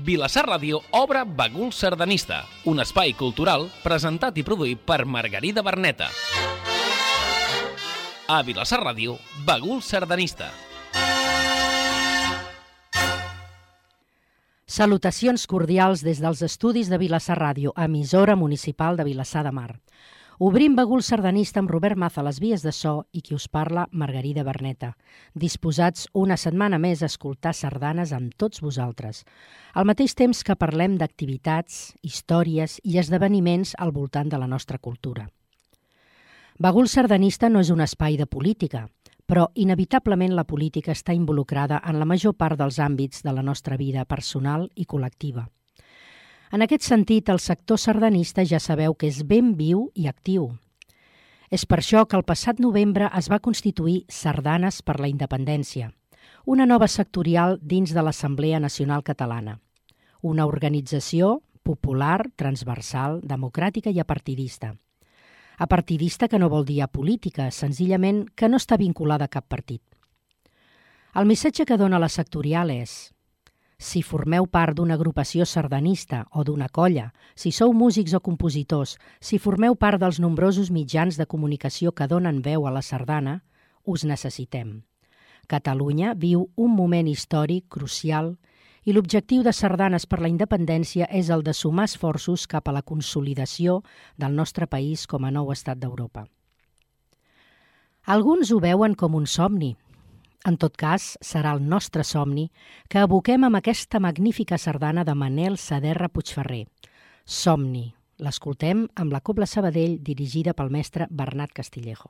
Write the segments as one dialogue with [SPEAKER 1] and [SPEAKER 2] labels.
[SPEAKER 1] Vilassar Ràdio obre Bagul Sardanista, un espai cultural presentat i produït per Margarida Berneta. A Vilassar Ràdio, Bagul Sardanista.
[SPEAKER 2] Salutacions cordials des dels estudis de Vilassar Ràdio, emissora municipal de Vilassar de Mar. Obrim Bagul Sardanista amb Robert Maza a les vies de so i qui us parla, Margarida Berneta, disposats una setmana més a escoltar sardanes amb tots vosaltres, al mateix temps que parlem d'activitats, històries i esdeveniments al voltant de la nostra cultura. Bagul Sardanista no és un espai de política, però inevitablement la política està involucrada en la major part dels àmbits de la nostra vida personal i col·lectiva. En aquest sentit, el sector sardanista ja sabeu que és ben viu i actiu. És per això que el passat novembre es va constituir Sardanes per la Independència, una nova sectorial dins de l'Assemblea Nacional Catalana, una organització popular, transversal, democràtica i apartidista. Apartidista que no vol dir apolítica, senzillament que no està vinculada a cap partit. El missatge que dona la sectorial és: si formeu part d'una agrupació sardanista o d'una colla, si sou músics o compositors, si formeu part dels nombrosos mitjans de comunicació que donen veu a la sardana, us necessitem. Catalunya viu un moment històric crucial i l'objectiu de Sardanes per la Independència és el de sumar esforços cap a la consolidació del nostre país com a nou estat d'Europa. Alguns ho veuen com un somni. En tot cas, serà el nostre somni que aboquem amb aquesta magnífica sardana de Manel Saderra Puigferrer. Somni. L'escoltem amb la Cobla Sabadell dirigida pel mestre Bernat Castillejo.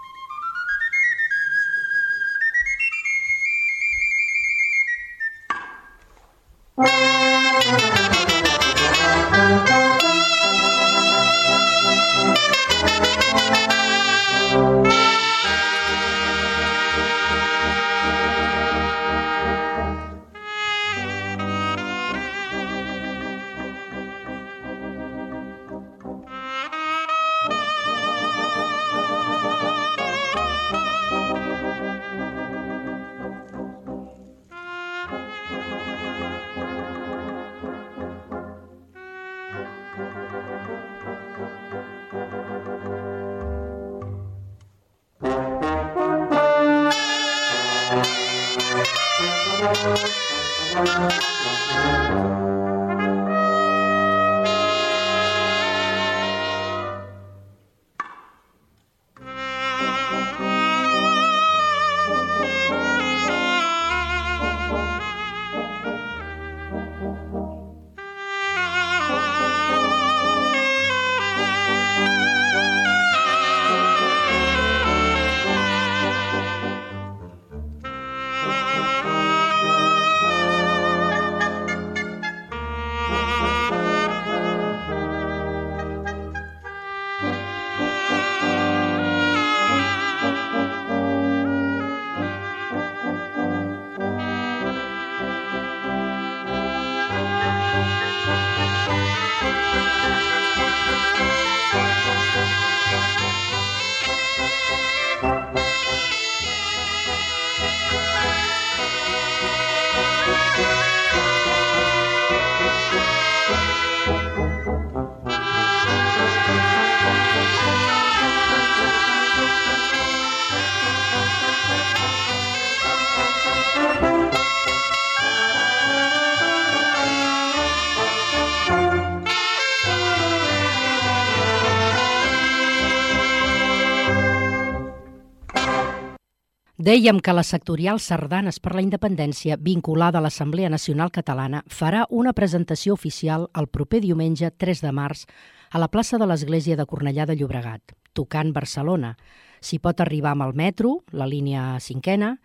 [SPEAKER 2] Dèiem que la sectorial Sardanes per la Independència, vinculada a l'Assemblea Nacional Catalana, farà una presentació oficial el proper diumenge 3 de març a la plaça de l'Església de Cornellà de Llobregat, tocant Barcelona. S'hi pot arribar amb el metro, la línia 5ena,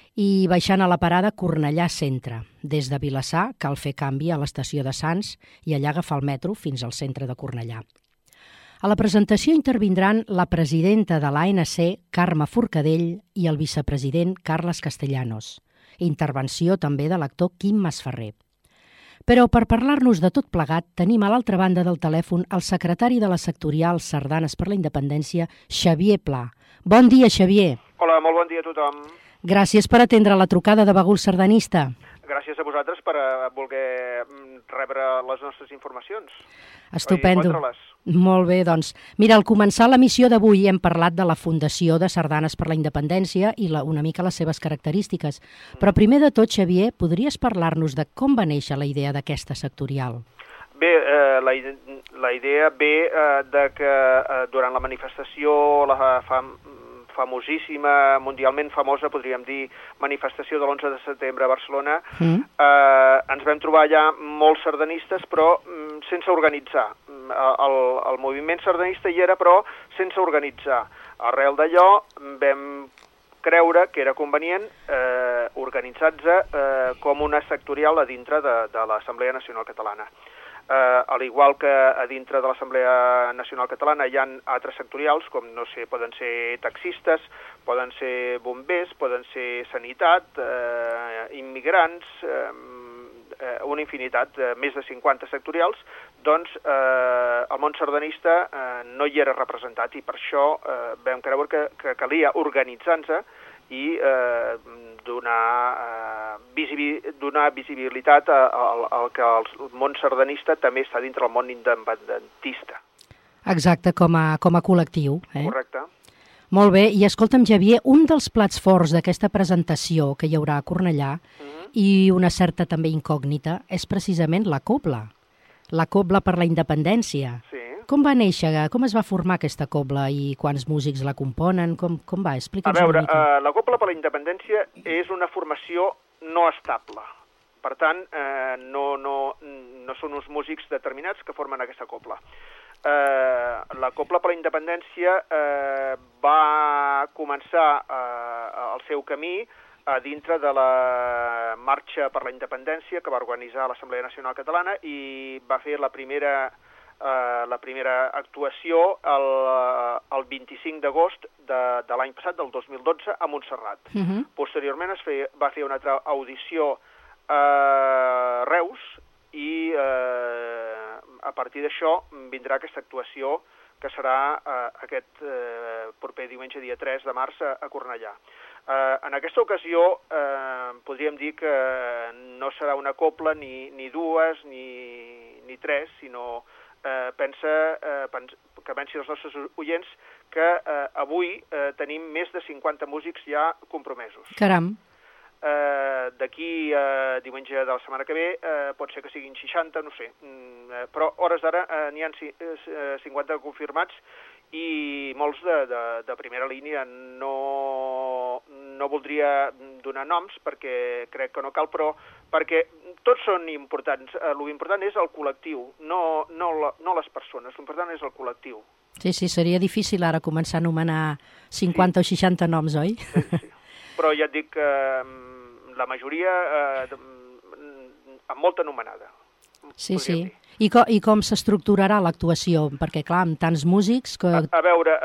[SPEAKER 2] i baixant a la parada Cornellà Centre. Des de Vilassar cal fer canvi a l'estació de Sants i allà agafar el metro fins al centre de Cornellà. A la presentació intervindran la presidenta de l'ANC, Carme Forcadell, i el vicepresident Carles Castellanos. Intervenció també de l'actor Quim Masferrer. Però per parlar-nos de tot plegat tenim a l'altra banda del telèfon el secretari de la sectorial Sardanes per la Independència, Xavier Pla. Bon dia, Xavier.
[SPEAKER 3] Hola, molt bon dia a tothom.
[SPEAKER 2] Gràcies per atendre la trucada de Bagul Sardanista.
[SPEAKER 3] gràcies a vosaltres per voler rebre les nostres informacions.
[SPEAKER 2] Estupendo. Molt bé, doncs. Mira, al començar l'emissió d'avui hem parlat de la Fundació de Sardanes per la Independència i una mica les seves característiques. Però primer de tot, Xavier, podries parlar-nos de com va néixer la idea d'aquesta sectorial?
[SPEAKER 3] Bé, la idea ve de que durant la manifestació, la famosíssima, mundialment famosa, podríem dir, manifestació de l'11 de setembre a Barcelona, ens vam trobar allà molts sardanistes, però sense organitzar. El moviment sardanista hi era, però sense organitzar. Arrel d'allò vam creure que era convenient organitzar-se com una sectorial a dintre de l'Assemblea Nacional Catalana. Al igual que a dintre de l'Assemblea Nacional Catalana hi ha altres sectorials, com, no sé, poden ser taxistes, poden ser bombers, poden ser sanitat, immigrants, una infinitat, més de 50 sectorials, doncs el món sardanista no hi era representat i per això vam creure que calia organitzar-nos i donar visibilitat al que el món sardanista també està dintre del món independentista.
[SPEAKER 2] Exacte, com a col·lectiu.
[SPEAKER 3] Correcte.
[SPEAKER 2] Molt bé, i escolta'm, Xavier, un dels plats forts d'aquesta presentació que hi haurà a Cornellà i una certa també incògnita és precisament la cobla. La cobla per la independència.
[SPEAKER 3] Sí.
[SPEAKER 2] Com va néixer? Com es va formar aquesta cobla i quants músics la componen? Com va? Explica'ns
[SPEAKER 3] una mica.
[SPEAKER 2] A veure,
[SPEAKER 3] la cobla per la independència és una formació no estable. Per tant, no són uns músics determinats que formen aquesta cobla. La cobla per la independència va començar el seu camí a dintre de la Marxa per la Independència que va organitzar l'Assemblea Nacional Catalana i va fer la primera actuació el 25 d'agost de l'any passat, del 2012, a Montserrat. Posteriorment va fer una altra audició a Reus i a partir d'això vindrà aquesta actuació que serà aquest proper diumenge, dia 3 de març, a Cornellà. En aquesta ocasió podríem dir que no serà una cobla ni dues ni tres, sinó que pensi els nostres oients que avui tenim més de 50 músics ja compromesos.
[SPEAKER 2] Caram!
[SPEAKER 3] D'aquí a diumenge de la setmana que ve pot ser que siguin 60, no sé, però a hores d'ara n'hi ha 50 confirmats i molts de primera línia. No voldria donar noms perquè crec que no cal, però perquè tots són importants. L'important és el col·lectiu, no les persones, l'important és el col·lectiu.
[SPEAKER 2] Sí, seria difícil ara començar a anomenar 50 o 60 noms, oi?
[SPEAKER 3] Sí. Però ja et dic que la majoria amb molta anomenada.
[SPEAKER 2] Sí. I com s'estructurarà l'actuació? Perquè, clar, amb tants músics...
[SPEAKER 3] A veure,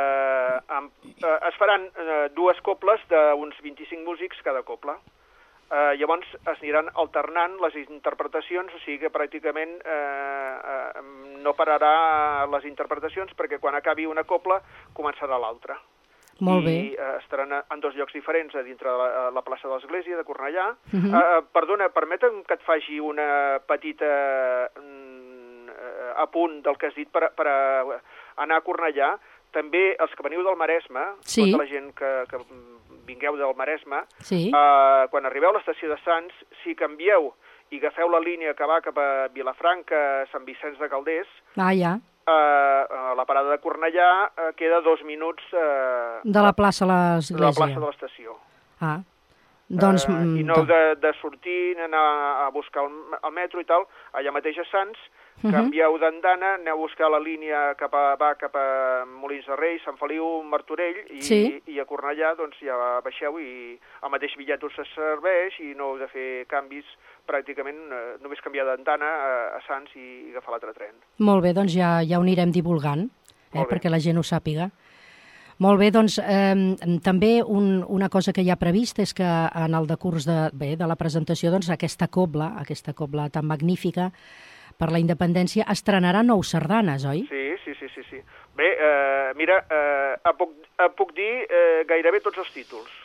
[SPEAKER 3] es faran dues cobles d'uns 25 músics cada cobla. Llavors es aniran alternant les interpretacions, o sigui que pràcticament no pararà les interpretacions perquè quan acabi una cobla començarà l'altra.
[SPEAKER 2] Molt bé.
[SPEAKER 3] I estaran en dos llocs diferents, a dintre de la plaça de l'Església de Cornellà. Perdona, permetem que et faci una petita apunt del que has dit per anar a Cornellà. També els que veniu del Maresme, tota la gent que vingueu del Maresme, quan arribeu a l'estació de Sants, si canvieu i agafeu la línia que va cap a Vilafranca, Sant Vicenç de Calders, la parada de Cornellà queda 2 minuts
[SPEAKER 2] de la plaça a l'Església.
[SPEAKER 3] De la plaça de l'estació.
[SPEAKER 2] Doncs...
[SPEAKER 3] I no de sortir, anar a buscar el metro i tal, allà mateix a Sants, canvieu d'andana, aneu a buscar la línia que va cap a Molins de Rei, Sant Feliu, Martorell, i a Cornellà doncs ja baixeu i el mateix bitllet us serveix i no heu de fer canvis, pràcticament només canviar d'andana a Sants i agafar l'altre tren.
[SPEAKER 2] Molt bé, doncs ja ho anirem divulgant, perquè la gent ho sàpiga. Molt bé, doncs també una cosa que hi ha previst és que en el decurs de la presentació doncs, aquesta cobla tan magnífica per la independència estrenarà 9 sardanes, oi?
[SPEAKER 3] Sí. Bé, mira, puc dir gairebé tots els títols.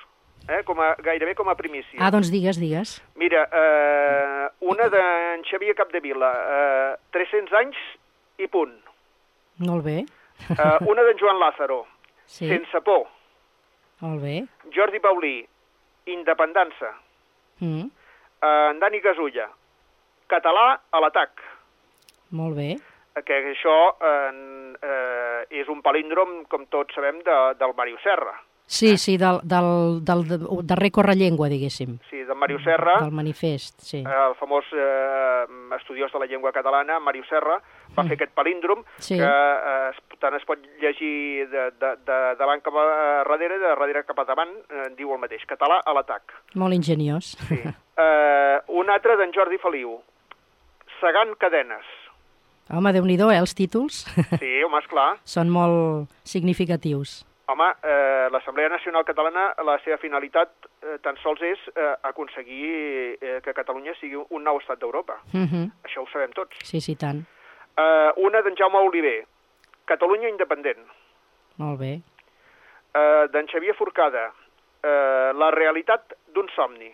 [SPEAKER 3] gairebé com a primícia.
[SPEAKER 2] Ah, doncs digues.
[SPEAKER 3] Mira, una d'en Xavier Capdevila, 300 anys i punt.
[SPEAKER 2] Molt bé.
[SPEAKER 3] Una d'en Joan Lázaro,
[SPEAKER 2] Sí.
[SPEAKER 3] Sense por.
[SPEAKER 2] Molt bé.
[SPEAKER 3] Jordi Paulí, Independança.
[SPEAKER 2] Mm.
[SPEAKER 3] En Dani Gasulla, Català a l'atac.
[SPEAKER 2] Molt bé.
[SPEAKER 3] Que això és un palíndrom, com tots sabem, del Màrius Serra.
[SPEAKER 2] Sí, del darrer correllengua, diguéssim.
[SPEAKER 3] Sí, del Màrius Serra.
[SPEAKER 2] Del manifest, sí.
[SPEAKER 3] El famós estudiós de la llengua catalana, Màrius Serra, va fer aquest palíndrom,
[SPEAKER 2] Sí.
[SPEAKER 3] que tant es pot llegir de davant cap a darrere, de darrere cap a davant, diu el mateix, català a l'atac.
[SPEAKER 2] Molt ingeniós.
[SPEAKER 3] Sí. Un altre d'en Jordi Feliu, Segant cadenes.
[SPEAKER 2] Home, Déu-n'hi-do, els títols
[SPEAKER 3] Sí, home, esclar.
[SPEAKER 2] són molt significatius.
[SPEAKER 3] Home, l'Assemblea Nacional Catalana, la seva finalitat tan sols és aconseguir que Catalunya sigui un nou estat d'Europa. Això ho sabem tots.
[SPEAKER 2] Sí, tant.
[SPEAKER 3] Una d'en Jaume Oliver, Catalunya independent.
[SPEAKER 2] Molt bé.
[SPEAKER 3] D'en Xavier Forcada, La realitat d'un somni.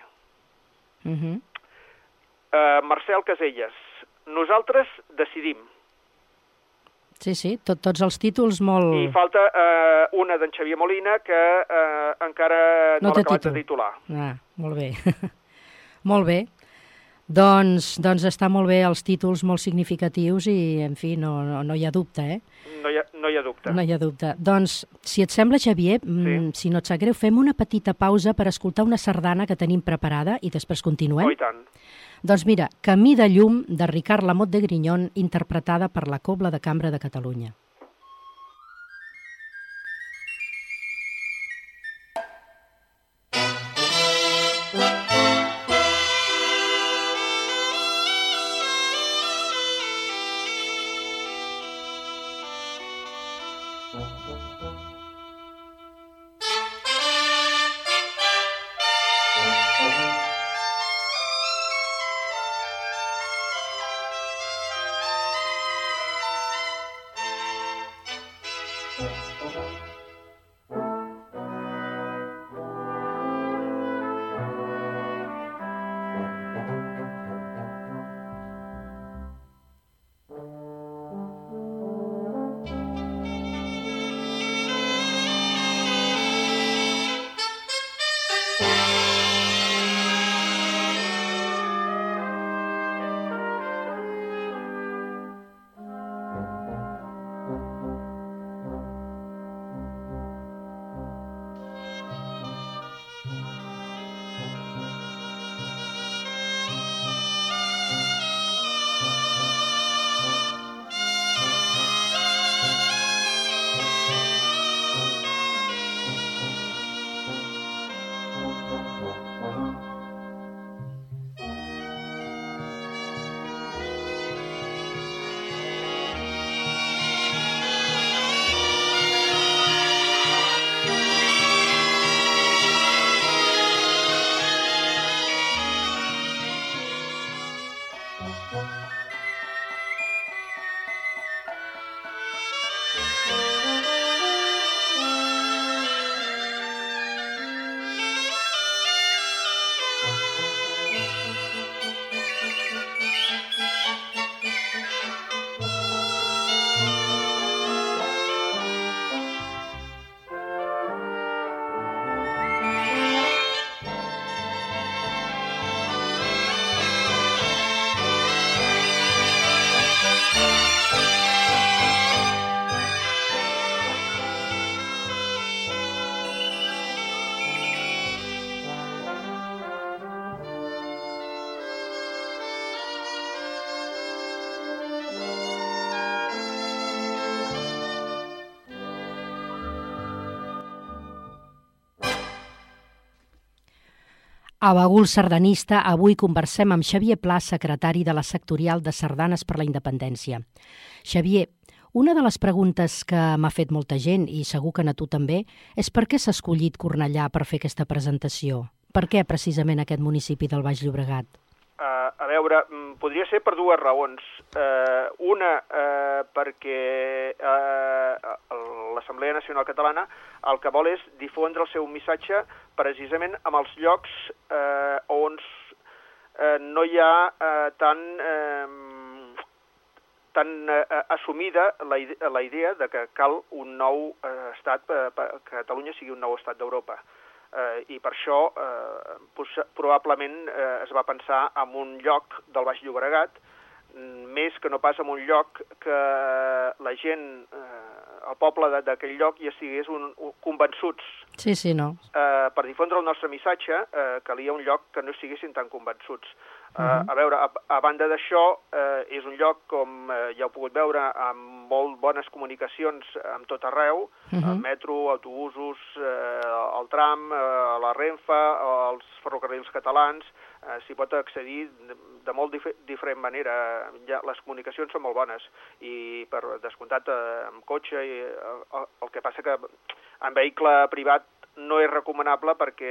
[SPEAKER 3] Marcel Caselles, Nosaltres decidim.
[SPEAKER 2] Sí, tots els títols molt...
[SPEAKER 3] I falta una d'en Xavier Molina que encara no l'ha acabat de titular.
[SPEAKER 2] Ah, molt bé. Molt bé. Doncs està molt bé els títols molt significatius i, en fi, no hi ha dubte, eh?
[SPEAKER 3] No hi ha dubte.
[SPEAKER 2] No hi ha dubte. Doncs, si et sembla, Xavier, si no et sap greu, fem una petita pausa per escoltar una sardana que tenim preparada i després continuem.
[SPEAKER 3] Oh, i tant.
[SPEAKER 2] Doncs mira, Camí de llum, de Ricard Lamote de Grignon, interpretada per la Cobla de Cambra de Catalunya. A Bagul Sardanista, avui conversem amb Xavier Pla, secretari de la sectorial de Sardanes per la Independència. Xavier, una de les preguntes que m'ha fet molta gent, i segur que a tu també, és per què s'ha escollit Cornellà per fer aquesta presentació? Per què precisament aquest municipi del Baix Llobregat?
[SPEAKER 3] A veure, podria ser per dues raons. Una, perquè la l'Assemblea Nacional Catalana el que vol és difondre el seu missatge precisament amb els llocs on no hi ha tan assumida la idea de que cal un nou estat, que Catalunya sigui un nou estat d'Europa. I per això probablement es va pensar en un lloc del Baix Llobregat, més que no pas en un lloc que la gent, el poble d'aquell lloc ja estigués convençuts.
[SPEAKER 2] Sí, no.
[SPEAKER 3] Per difondre el nostre missatge calia un lloc que no estiguessin tan convençuts. A veure, a banda d'això, és un lloc, com ja heu pogut veure, amb molt bones comunicacions amb tot arreu, el metro, autobusos, el tram, la Renfe, els ferrocarrils catalans, s'hi pot accedir de molt diferent manera. Les comunicacions són molt bones i, per descomptat, amb cotxe, el que passa que en vehicle privat no és recomanable perquè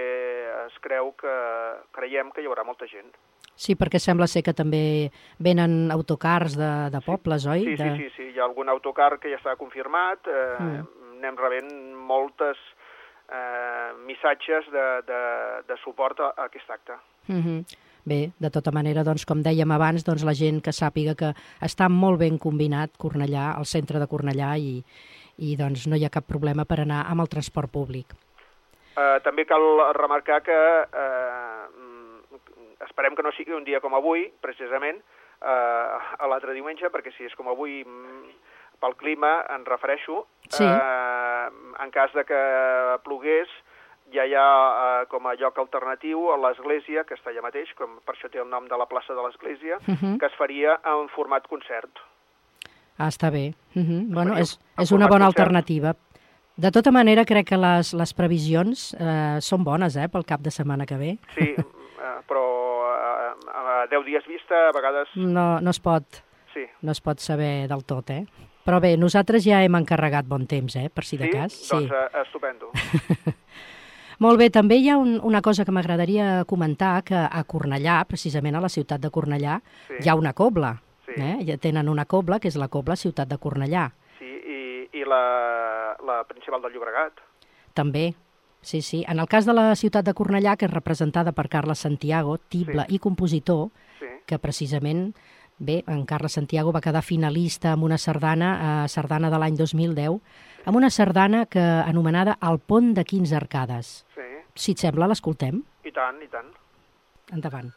[SPEAKER 3] creiem que hi haurà molta gent.
[SPEAKER 2] Sí, perquè sembla ser que també venen autocars de pobles, oi?
[SPEAKER 3] Sí, hi ha algun autocar que ja està confirmat, anem rebent moltes missatges de suport a aquest acte.
[SPEAKER 2] Bé, de tota manera, doncs, com dèiem abans, doncs, la gent que sàpiga que està molt ben combinat Cornellà, el centre de Cornellà, i doncs, no hi ha cap problema per anar amb el transport públic.
[SPEAKER 3] També cal remarcar que esperem que no sigui un dia com avui, precisament, a l'altre diumenge, perquè si és com avui, pel clima, en refereixo, en cas de que plogués, ja hi ha com a lloc alternatiu a l'església, que està allà mateix, per això té el nom de la plaça de l'església, que es faria en format concert.
[SPEAKER 2] Està bé. Bueno, és una bona alternativa. De tota manera, crec que les previsions són bones, pel cap de setmana que ve.
[SPEAKER 3] Sí, però a 10 dies vista, a vegades...
[SPEAKER 2] No es pot saber del tot, Però bé, nosaltres ja hem encarregat bon temps, per si de cas.
[SPEAKER 3] Sí? Doncs estupendo.
[SPEAKER 2] Molt bé, també hi ha una cosa que m'agradaria comentar, que a Cornellà, precisament a la ciutat de Cornellà, hi ha una cobla. Ja tenen una cobla, que és la cobla Ciutat de Cornellà.
[SPEAKER 3] Sí, i la principal del Llobregat.
[SPEAKER 2] També. Sí. En el cas de la ciutat de Cornellà, que és representada per Carles Santiago, tible i compositor, que precisament, en Carles Santiago va quedar finalista amb una sardana de l'any 2010, amb una sardana anomenada El pont de 15 arcades. Si et sembla, l'escoltem?
[SPEAKER 3] I tant, i tant.
[SPEAKER 2] Endavant.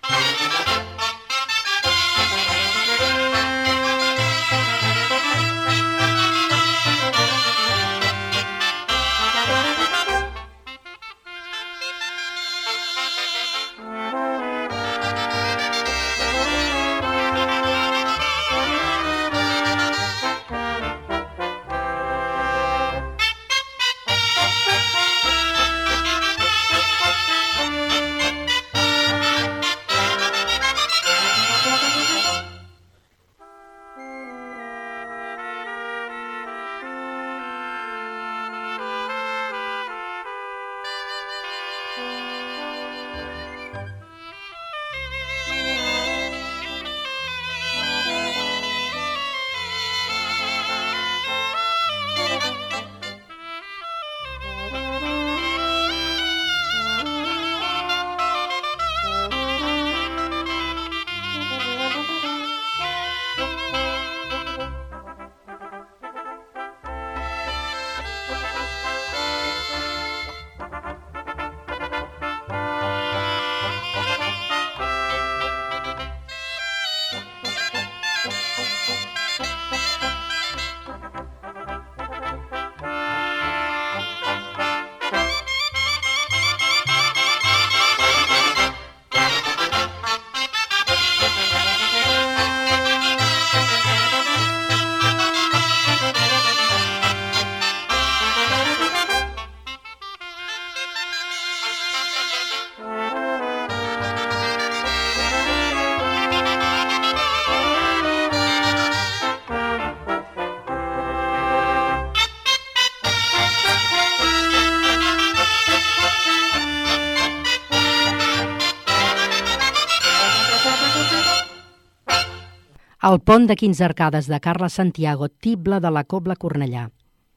[SPEAKER 2] El pont de 15 arcades de Carles Santiago, tible de la Cobla Cornellà.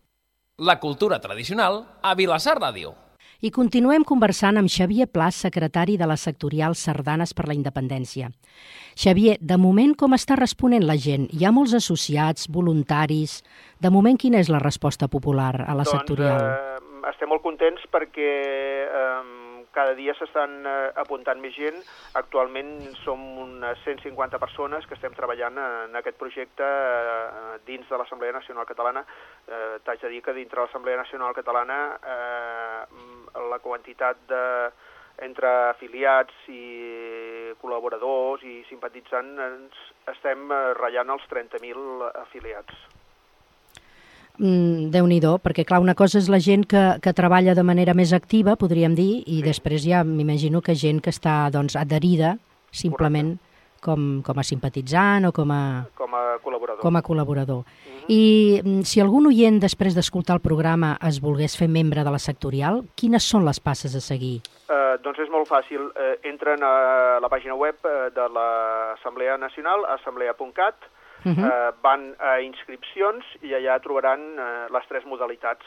[SPEAKER 1] La cultura tradicional a Vilassar Ràdio.
[SPEAKER 2] I continuem conversant amb Xavier Pla, secretari de la sectorial Sardanes per la Independència. Xavier, de moment com està responent la gent? Hi ha molts associats, voluntaris... De moment, quina és la resposta popular a la sectorial?
[SPEAKER 3] Estem molt contents perquè cada dia s'estan apuntant més gent. Actualment som unes 150 persones que estem treballant en aquest projecte dins de l'Assemblea Nacional Catalana. T'haig de dir que dintre de l'Assemblea Nacional Catalana la quantitat entre afiliats i col·laboradors i simpatitzants estem ratllant els 30.000 afiliats.
[SPEAKER 2] Déu-n'hi-do, perquè clar, una cosa és la gent que treballa de manera més activa, podríem dir, i després ja m'imagino que gent que està adherida simplement com a simpatitzant o com a col·laborador. I si algun oient, després d'escoltar el programa, es volgués fer membre de la sectorial, quines són les passes a seguir?
[SPEAKER 3] Doncs és molt fàcil. Entren a la pàgina web de l'Assemblea Nacional, assemblea.cat, van a inscripcions i allà trobaran les 3 modalitats.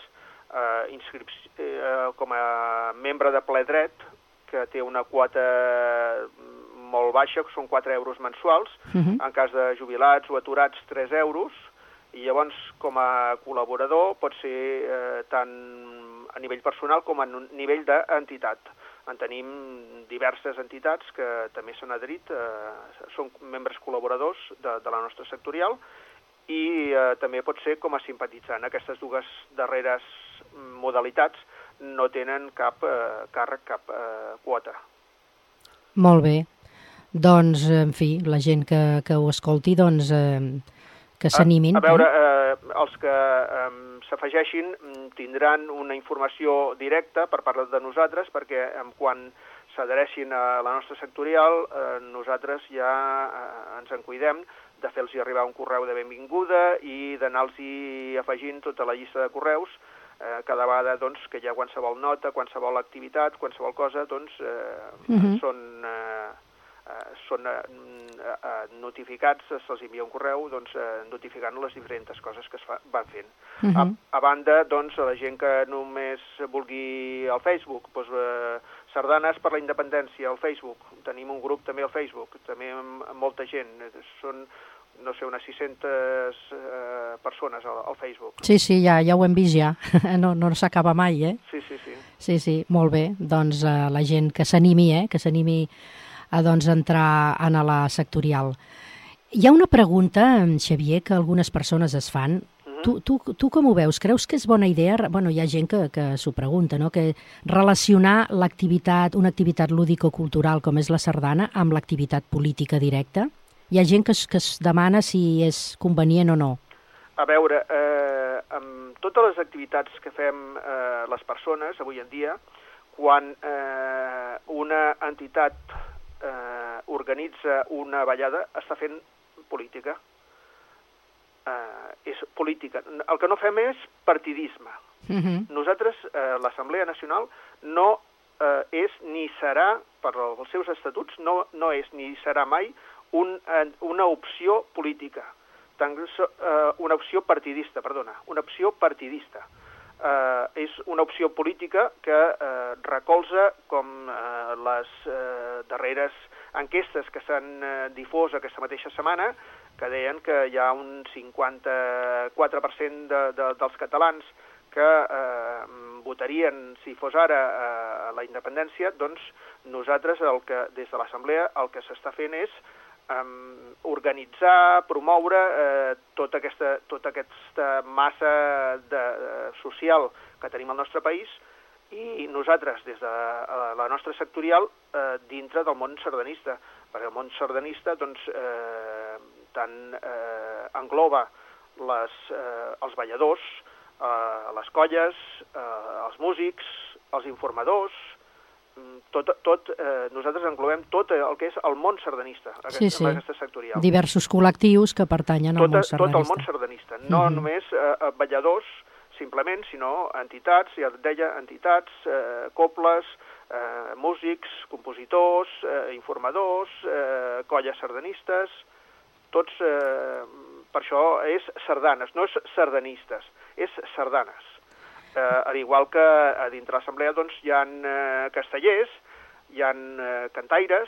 [SPEAKER 3] Com a membre de ple dret, que té una quota molt baixa, que són 4 euros mensuals, en cas de jubilats o aturats 3 euros, i llavors com a col·laborador pot ser tant a nivell personal com a nivell d'entitat. En tenim diverses entitats que també s'han adherit, són membres col·laboradors de la nostra sectorial i també pot ser com a simpatitzant. Aquestes dues darreres modalitats no tenen cap càrrec, cap quota.
[SPEAKER 2] Molt bé. Doncs, en fi, la gent que ho escolti, doncs, que s'animin.
[SPEAKER 3] A veure, els que s'afegeixin tindran una informació directa per part de nosaltres, perquè quan s'adhereixin a la nostra sectorial, nosaltres ja ens en cuidem de fer-los arribar un correu de benvinguda i d'anar-los afegint tota la llista de correus cada vegada que hi ha qualsevol nota, qualsevol activitat, qualsevol cosa, són notificats, se'ls envia un correu notificant les diferents coses que es van fent. A banda, a la gent que només vulgui al Facebook, Sardanes per la Independència al Facebook, tenim un grup també al Facebook, també amb molta gent, són unes 600 persones al Facebook.
[SPEAKER 2] Sí, ja ho hem vist ja, no s'acaba mai,
[SPEAKER 3] Sí.
[SPEAKER 2] Sí, molt bé, doncs la gent que s'animi, que s'animi doncs, entrar en la sectorial. Hi ha una pregunta, Xavier, que algunes persones es fan. Tu com ho veus? Creus que és bona idea? Bueno, hi ha gent que s'ho pregunta, no? Que relacionar l'activitat, una activitat lúdico-cultural com és la sardana amb l'activitat política directa? Hi ha gent que es demana si és convenient o no.
[SPEAKER 3] A veure, amb totes les activitats que fem les persones avui en dia, quan una entitat organitza una ballada, està fent política. És política. El que no fem és partidisme. Nosaltres, l'Assemblea Nacional, no és ni serà, per els seus estatuts, no és ni serà mai una opció política. Una opció partidista, perdona. Una opció partidista. És una opció política que recolza, com les darreres enquestes que s'han difós aquesta mateixa setmana, que deien que hi ha un 54% dels catalans que votarien, si fos ara, la independència. Doncs nosaltres, des de l'Assemblea, el que s'està fent és organitzar, promoure tota aquesta massa social que tenim al nostre país, i nosaltres, des de la nostra sectorial, dintre del món sardanista, perquè el món sardanista tant engloba els balladors, les colles, els músics, els informadors. Nosaltres englobem tot el que és el món sardanista, aquesta sectorial.
[SPEAKER 2] Diversos col·lectius que pertanyen al món sardanista.
[SPEAKER 3] Tot el món sardanista, no només balladors, simplement, sinó entitats, ja et deia, entitats, cobles, músics, compositors, informadors, colles sardanistes, tots, per això és sardanes, no és sardanistes, és sardanes. Al igual que a dintre l'Assemblea hi ha castellers, hi ha cantaires,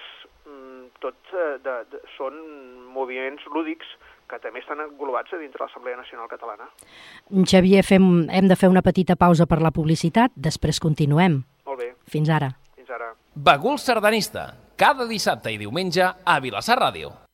[SPEAKER 3] són moviments lúdics que també estan englobats a dintre l'Assemblea Nacional Catalana.
[SPEAKER 2] Xavier, hem de fer una petita pausa per la publicitat, després continuem.
[SPEAKER 3] Molt bé.
[SPEAKER 2] Fins ara.
[SPEAKER 3] Fins ara.
[SPEAKER 1] Bagul sardanista, cada dissabte i diumenge a Vilassar Ràdio.